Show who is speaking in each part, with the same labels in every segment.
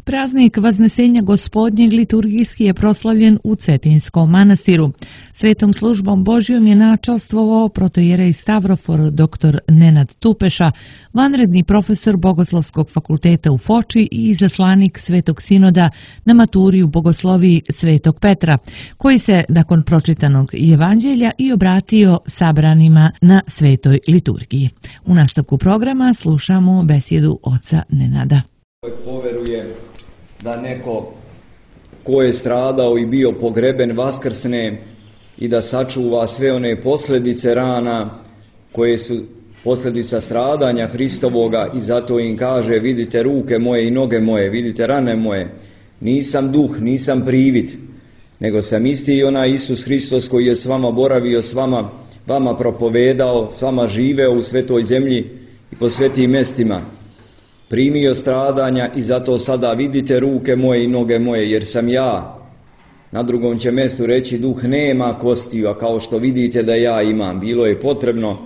Speaker 1: Praznik Vaznesenja Gospodnjeg liturgijski je proslavljen u Cetinskom manastiru. Svetom službom Božjom je načastvovao protojerej Stavrofor dr. Nenad Tupeša, vanredni profesor Bogoslovskog fakulteta u Foči i izaslanik Svetog sinoda na maturi u Bogosloviji Svetog Petra, koji se nakon pročitanog evanđelja i obratio sabranima na svetoj liturgiji. U nastavku programa slušamo besjedu oca Nenada.
Speaker 2: Poveruje da neko ko je stradao i bio pogreben vaskrsne i da sačuva sve one posljedice rana koje su posljedica stradanja Hristovoga, i zato im kaže: vidite ruke moje i noge moje, vidite rane moje, nisam duh, nisam privid, nego sam isti onaj Isus Hristos koji je s vama boravio, s vama propovedao, s vama živeo u svetoj zemlji i po svetim mjestima. Primio stradanja i zato sada vidite ruke moje i noge moje, jer sam ja. Na drugom će mjestu reći: duh nema kostiju, a kao što vidite da ja imam. Bilo je potrebno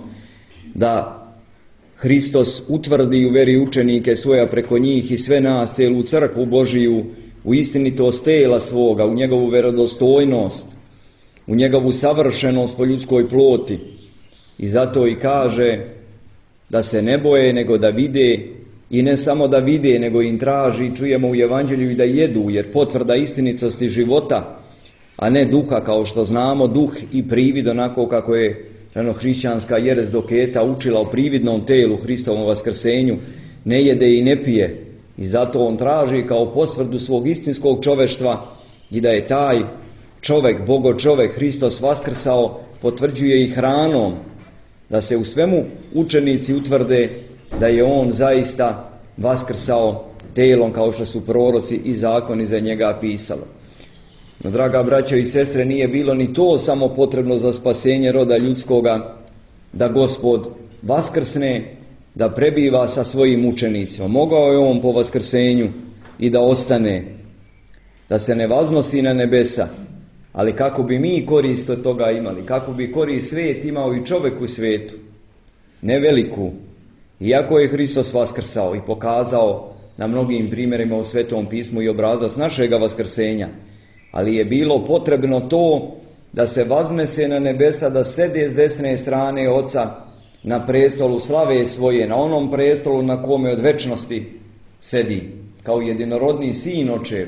Speaker 2: da Hristos utvrdi u veri učenike svoja preko njih i sve nas, cijelu crkvu Božiju, u istinitost tela svoga, u njegovu verodostojnost, u njegovu savršenost po ljudskoj ploti. I zato i kaže da se ne boje, nego da vide. I ne samo da vide, nego im traži, čujemo u evanđelju, i da jedu, jer potvrda istinitosti života, a ne duha, kao što znamo, duh i privid, onako kako je ranohrišćanska jeres doketa učila o prividnom telu, Hristovom vaskrsenju, ne jede i ne pije. I zato on traži kao potvrdu svog istinskog čoveštva i da je taj čovjek, Bogo čovjek, Hristos vaskrsao, potvrđuje i hranom, da se u svemu učenici utvrde da je on zaista vaskrsao telom, kao što su proroci i zakoni za njega pisalo. No, draga braćo i sestre, nije bilo ni to samo potrebno za spasenje roda ljudskoga, da Gospod vaskrsne, da prebiva sa svojim učenicima. Mogao je on po vaskrsenju i da ostane, da se ne vaznosi na nebesa, ali kako bi mi korist od toga imali, kako bi korist svijet imao i čovjek u svijetu, ne veliku. Iako je Hristos vaskrsao i pokazao na mnogim primjerima u Svetom pismu i obrazac našega vaskrsenja, ali je bilo potrebno to da se vaznese na nebesa, da sede s desne strane Oca na prestolu slave svoje, na onom prestolu na kome od večnosti sedi kao jedinorodni sin očev,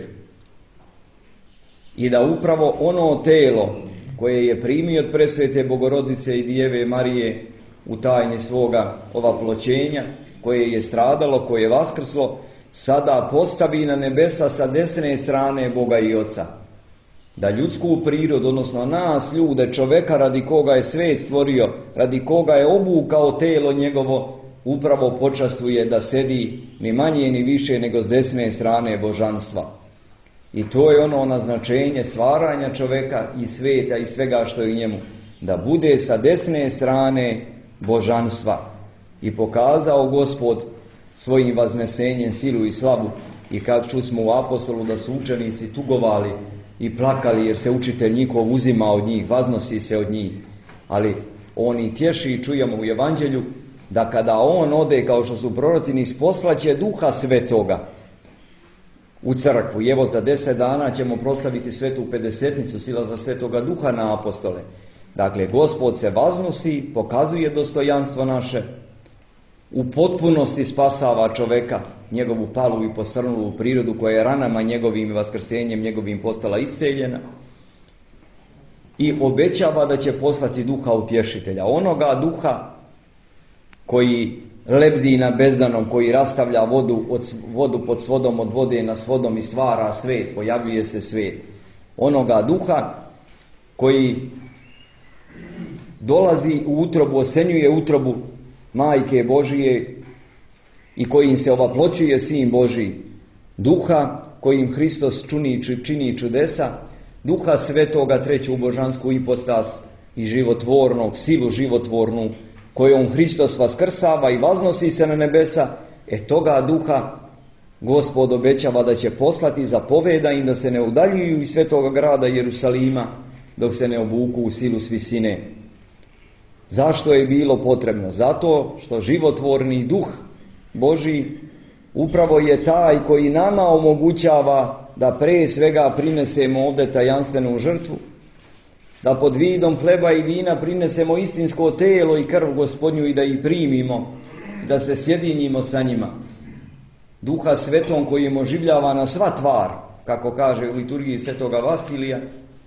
Speaker 2: i da upravo ono telo koje je primio od presvete Bogorodice i Djeve Marije u tajni svoga ovaploćenja, koje je stradalo, koje je vaskrslo, sada postavi na nebesa sa desne strane Boga i Oca. Da ljudsku prirodu, odnosno nas ljude, čoveka radi koga je svijet stvorio, radi koga je obukao telo njegovo, upravo počastvuje da sedi ni manje ni više nego s desne strane božanstva. I to je ono naznačenje stvaranja čoveka i svijeta i svega što je u njemu, da bude sa desne strane božanstva. I pokazao Gospod svojim vaznesenjem silu i slavu. I kad čusmo u apostolu da su učenici tugovali i plakali jer se učitelj njihov uzima od njih, vaznosi se od njih, ali on i tješi, i čujemo u evanđelju da kada on ode, kao što su proroci, isposlaće Duha Svetoga u crkvu. I evo za 10 dana ćemo proslaviti svetu Pedesetnicu, sila za Svetoga Duha na apostole. Dakle, Gospod se vaznosi, pokazuje dostojanstvo naše, u potpunosti spasava čoveka, njegovu palu i posrnulu prirodu koja je ranama njegovim vaskrsenjem njegovim postala isceljena, i obećava da će poslati Duha utješitelja, onoga Duha koji lebdi na bezdanom, koji rastavlja vodu pod svodom, od vode na svodom i stvara svijet, pojavljuje se svijet. Onoga Duha koji dolazi u utrobu, osenjuje utrobu Majke Božije i kojim se ovaploćuje Sin Božiji. Duha kojim Hristos čini čudesa, Duha Svetoga, treću božansku ipostas i životvornog, silu životvornu, kojom Hristos vaskrsava i vaznosi se na nebesa. Toga Duha Gospod obećava da će poslati, zapoveda im da se ne udaljuju iz svetoga grada Jerusalima dok se ne obuku u silu s visine. Zašto je bilo potrebno? Zato što životvorni Duh Božji upravo je taj koji nama omogućava da pre svega prinesemo ovdje tajanstvenu žrtvu, da pod vidom hleba i vina prinesemo istinsko telo i krv Gospodnju i da ih primimo, da se sjedinimo sa njima. Duha Svetom koji im oživljava na sva tvar, kako kaže u liturgiji Svetoga Vasilija,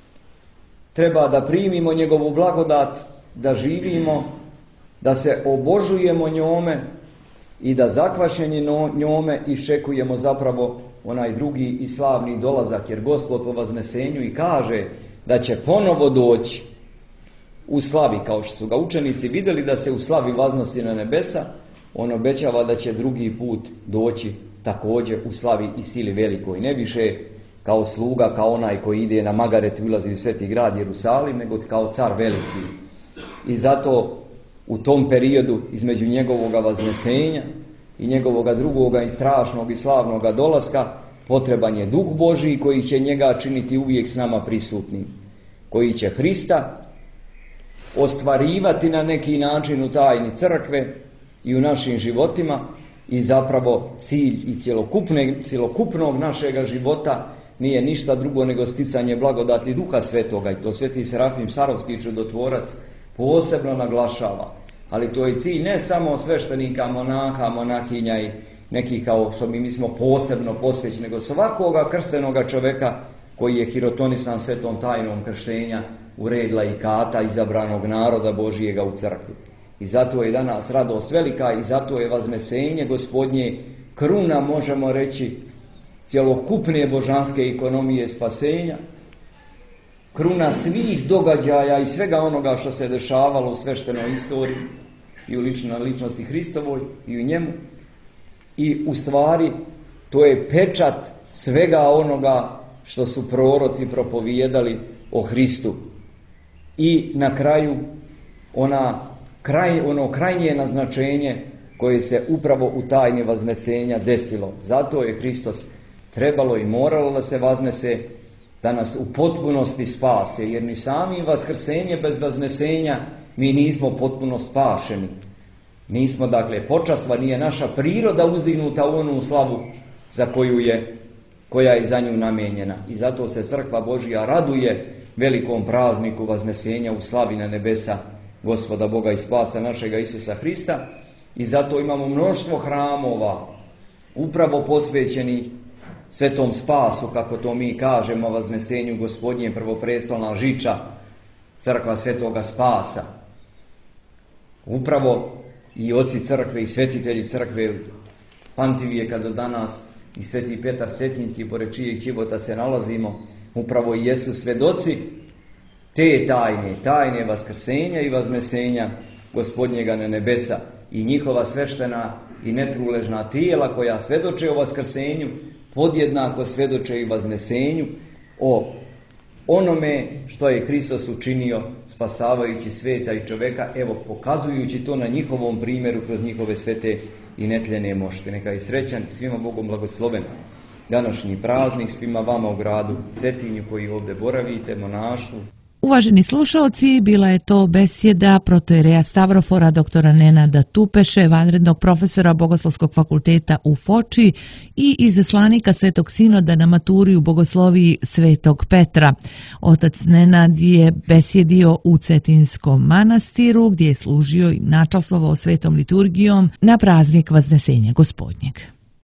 Speaker 2: treba da primimo njegovu blagodat, da živimo, da se obožujemo njome i da zakvašeni njome iščekujemo zapravo onaj drugi i slavni dolazak, jer Gospod po vaznesenju i kaže da će ponovo doći u slavi, kao što su ga učenici vidjeli da se u slavi vaznosi na nebesa, on obećava da će drugi put doći također u slavi i sili velikoj, ne više kao sluga, kao onaj koji ide na Magaret i ulazi u sveti grad Jerusalim, nego kao car veliki. I zato u tom periodu između njegovoga vaznesenja i njegovoga drugoga i strašnog i slavnoga dolaska potreban je Duh Božiji koji će njega činiti uvijek s nama prisutnim, koji će Hrista ostvarivati na neki način u tajni crkve i u našim životima i zapravo cilj i cjelokupnog našega života nije ništa drugo nego sticanje blagodati Duha Svetoga i to sveti Serafim Sarovski čudotvorac posebno naglašava. Ali to je cilj ne samo sveštenika, monaha, monahinja i nekih kao što mi smo posebno posvećeni, nego svakoga krštenoga čoveka koji je hirotonisan svetom tajnom krštenja u red laikata izabranog naroda Božijega u crkvi. I zato je danas radost velika i zato je vaznesenje Gospodnje kruna, možemo reći, cjelokupne božanske ekonomije spasenja, kruna svih događaja i svega onoga što se dešavalo u sveštenoj istoriji i u ličnosti Hristovoj i u njemu. I u stvari to je pečat svega onoga što su proroci propovijedali o Hristu. I na kraju ono krajnje naznačenje koje se upravo u tajni vaznesenja desilo. Zato je Hristos trebalo i moralo da se vaznese, da nas u potpunosti spase, jer ni sami vaskrsenje bez vaznesenja mi nismo potpuno spašeni. Nismo, dakle, počasva, nije naša priroda uzdignuta u onu slavu za koja je za nju namijenjena. I zato se Crkva Božija raduje velikom prazniku vaznesenja u slavi na nebesa Gospoda Boga i spasa našega Isusa Hrista. I zato imamo mnoštvo hramova upravo posvećenih svetom spasu, kako to mi kažemo, vaznesenju Gospodnje, prvoprestolna žiča, crkva svetoga spasa. Upravo i oci crkve i svetitelji crkve Pantivijeka do danas i sveti Petar Cetinjski, pored čijeg života se nalazimo, upravo i jesu svedoci te tajne vaskrsenja i vaznesenja Gospodnjega na nebesa i njihova sveštena i netruležna tijela koja svedoče o vaskrsenju, podjednako svedoče i vaznesenju, o onome što je Hristos učinio spasavajući sveta i čoveka, evo pokazujući to na njihovom primjeru kroz njihove svete i netljene mošte. Neka je srećan, svima Bogom blagosloven današnji praznik, svima vama u gradu Cetinju koji ovdje boravite, monaštvu.
Speaker 1: Uvaženi slušalci, bila je to besjeda protojereja Stavrofora doktora Nenada Tupeše, vanrednog profesora Bogoslovskog fakulteta u Foči i izaslanika Svetog Sinoda na maturi u Bogosloviji Svetog Petra. Otac Nenad je besjedio u Cetinskom manastiru gdje je služio i načalstvovao svetom liturgijom na praznik Vaznesenja Gospodnjeg.